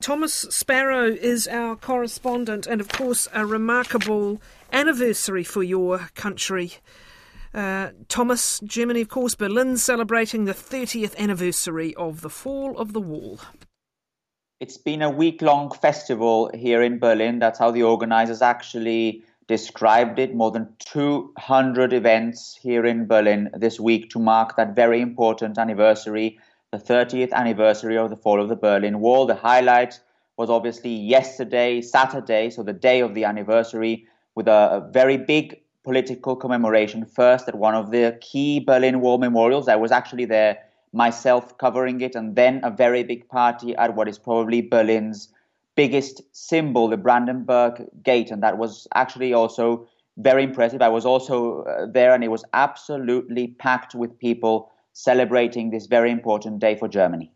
Thomas Sparrow is our correspondent, and of course a remarkable anniversary for your country. Thomas, Germany, of course, Berlin celebrating the 30th anniversary of the fall of the wall. It's been a week-long festival here in Berlin. That's how the organizers actually described it. More than 200 events here in Berlin this week to mark that very important anniversary, the 30th anniversary of the fall of the Berlin Wall. The highlight was obviously yesterday, Saturday, so the day of the anniversary, with a very big political commemoration first at one of the key Berlin Wall memorials. I was actually there myself covering it, and then a very big party at what is probably Berlin's biggest symbol, the Brandenburg Gate, and that was actually also very impressive. I was also there, and it was absolutely packed with people celebrating this very important day for Germany.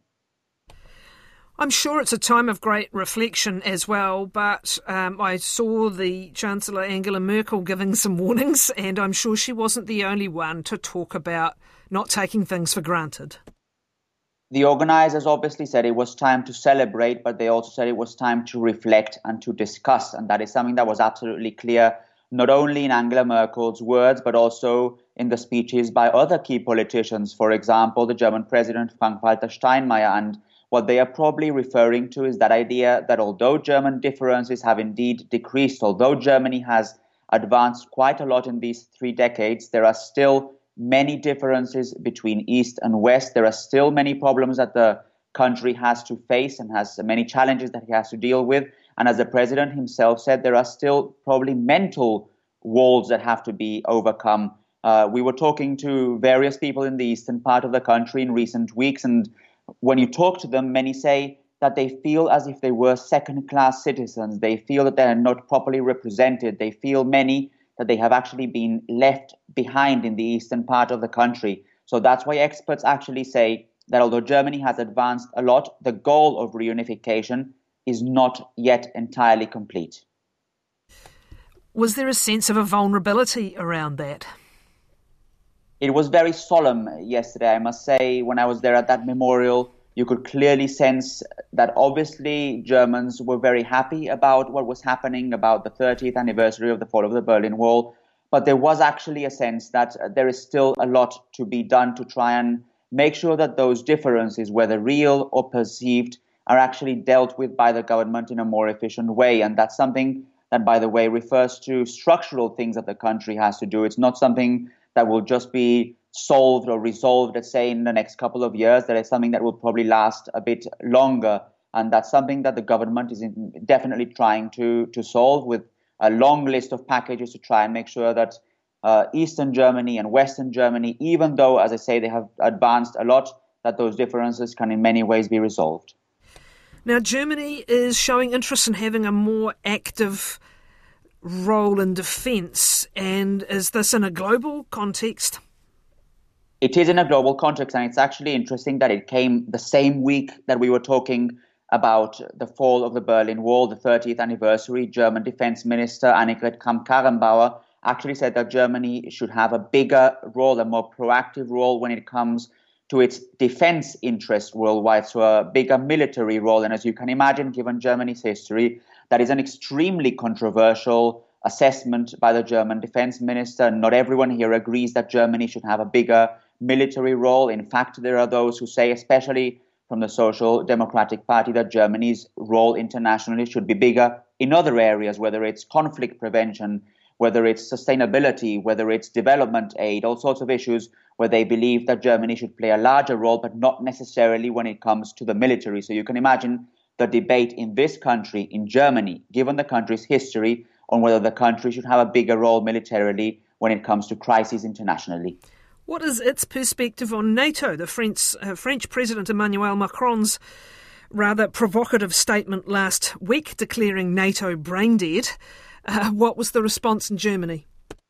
I'm sure it's a time of great reflection as well, but I saw the Chancellor Angela Merkel giving some warnings, and I'm sure she wasn't the only one to talk about not taking things for granted. The organizers obviously said it was time to celebrate, but they also said it was time to reflect and to discuss, and that is something that was absolutely clear, not only in Angela Merkel's words, but also in the speeches by other key politicians, for example, the German President Frank-Walter Steinmeier. And what they are probably referring to is that idea that although German differences have indeed decreased, although Germany has advanced quite a lot in these 3 decades, there are still many differences between East and West. There are still many problems that the country has to face and has many challenges that he has to deal with. And as the president himself said, there are still probably mental walls that have to be overcome. We were talking to various people in the eastern part of the country in recent weeks, and when you talk to them, many say that they feel as if they were second-class citizens. They feel that they are not properly represented. They feel many that they have actually been left behind in the eastern part of the country. So that's why experts actually say that although Germany has advanced a lot, the goal of reunification is not yet entirely complete. Was there a sense of a vulnerability around that? It was very solemn yesterday, I must say. When I was there at that memorial, you could clearly sense that obviously Germans were very happy about what was happening, about the 30th anniversary of the fall of the Berlin Wall. But there was actually a sense that there is still a lot to be done to try and make sure that those differences, whether real or perceived, are actually dealt with by the government in a more efficient way. And that's something that, by the way, refers to structural things that the country has to do. It's not something that will just be solved or resolved, let's say, in the next couple of years. That is something that will probably last a bit longer. And that's something that the government is definitely trying to solve with a long list of packages to try and make sure that Eastern Germany and Western Germany, even though, as I say, they have advanced a lot, that those differences can in many ways be resolved. Now, Germany is showing interest in having a more active role in defence, and is this in a global context? It is in a global context, and it's actually interesting that it came the same week that we were talking about the fall of the Berlin Wall, the 30th anniversary. German Defense Minister Annegret Kramp-Karrenbauer actually said that Germany should have a bigger role, a more proactive role when it comes to its defense interest worldwide, so a bigger military role. And as you can imagine, given Germany's history, that is an extremely controversial assessment by the German defense minister. Not everyone here agrees that Germany should have a bigger military role. In fact, there are those who say, especially from the Social Democratic Party, that Germany's role internationally should be bigger in other areas, whether it's conflict prevention, whether it's sustainability, whether it's development aid, all sorts of issues where they believe that Germany should play a larger role, but not necessarily when it comes to the military. So you can imagine the debate in this country, in Germany, given the country's history, on whether the country should have a bigger role militarily when it comes to crises internationally. What is its perspective on NATO? The French President Emmanuel Macron's rather provocative statement last week declaring NATO brain dead. What was the response in Germany?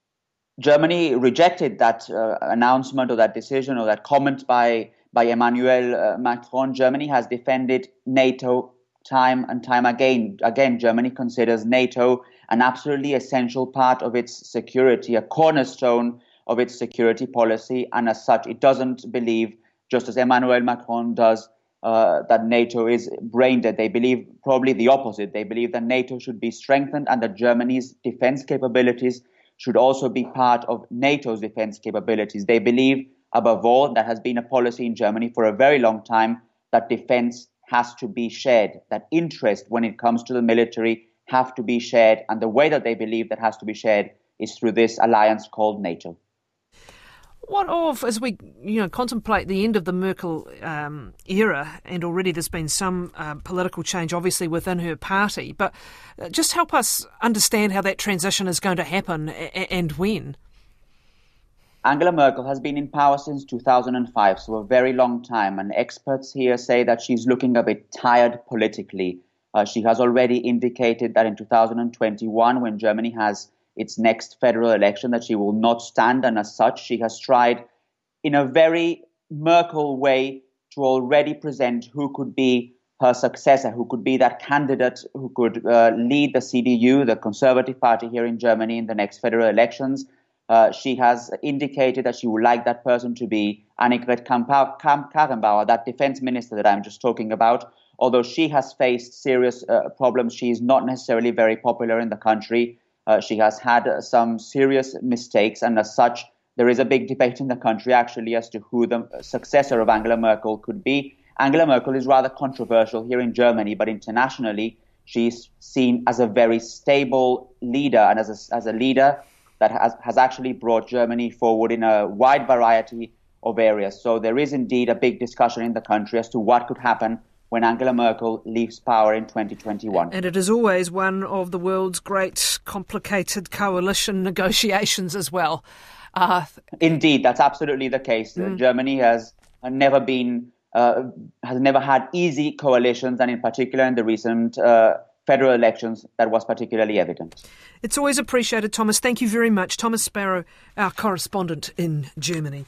Germany rejected that announcement or that decision or that comment by Emmanuel Macron. Germany has defended NATO time and time again. Again, Germany considers NATO an absolutely essential part of its security, a cornerstone of its security policy. And as such, it doesn't believe, just as Emmanuel Macron does, that NATO is brain dead. They believe probably the opposite. They believe that NATO should be strengthened and that Germany's defense capabilities should also be part of NATO's defense capabilities. They believe, above all, that has been a policy in Germany for a very long time, that defense has to be shared, that interest when it comes to the military have to be shared. And the way that they believe that has to be shared is through this alliance called NATO. What of, as we contemplate the end of the Merkel era, and already there's been some political change, obviously, within her party, but just help us understand how that transition is going to happen and when. Angela Merkel has been in power since 2005, so a very long time, and experts here say that she's looking a bit tired politically. She has already indicated that in 2021, when Germany has its next federal election, that she will not stand, and as such she has tried in a very Merkel way to already present who could be her successor, who could be that candidate who could lead the CDU, the Conservative Party here in Germany, in the next federal elections. She has indicated that she would like that person to be Annegret Kramp-Karrenbauer, that defense minister that I'm just talking about. Although she has faced serious problems, she is not necessarily very popular in the country. She has had some serious mistakes, and as such, there is a big debate in the country actually as to who the successor of Angela Merkel could be. Angela Merkel is rather controversial here in Germany, but internationally, she's seen as a very stable leader and as a leader that has actually brought Germany forward in a wide variety of areas. So there is indeed a big discussion in the country as to what could happen when Angela Merkel leaves power in 2021. And it is always one of the world's great complicated coalition negotiations as well. Indeed, that's absolutely the case. Germany has never had easy coalitions, and in particular in the recent federal elections, that was particularly evident. It's always appreciated, Thomas. Thank you very much. Thomas Sparrow, our correspondent in Germany.